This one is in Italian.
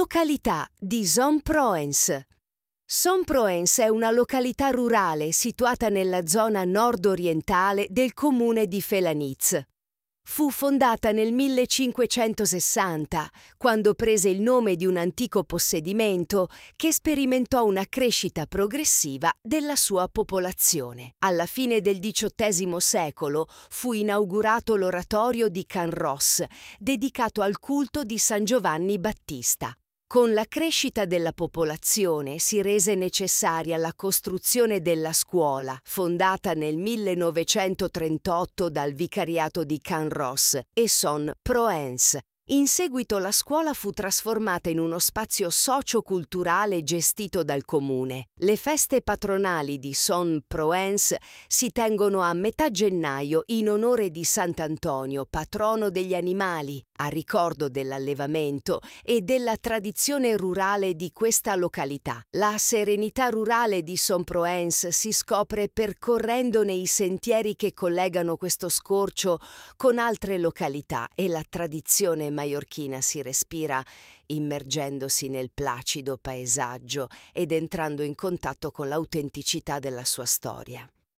Località di Son-Proence. Son-Proence è una località rurale situata nella zona nord-orientale del comune di Felanitz. Fu fondata nel 1560, quando prese il nome di un antico possedimento che sperimentò una crescita progressiva della sua popolazione. Alla fine del XVIII secolo fu inaugurato l'oratorio di Canros, dedicato al culto di San Giovanni Battista. Con la crescita della popolazione si rese necessaria la costruzione della scuola, fondata nel 1938 dal vicariato di Canros e Son-Proence. In seguito la scuola fu trasformata in uno spazio socio-culturale gestito dal comune. Le feste patronali di Son-Proence si tengono a metà gennaio in onore di Sant'Antonio, patrono degli animali, a ricordo dell'allevamento e della tradizione rurale di questa località. La serenità rurale di Son-Proence si scopre percorrendone i sentieri che collegano questo scorcio con altre località e la tradizione maiorchina si respira immergendosi nel placido paesaggio ed entrando in contatto con l'autenticità della sua storia.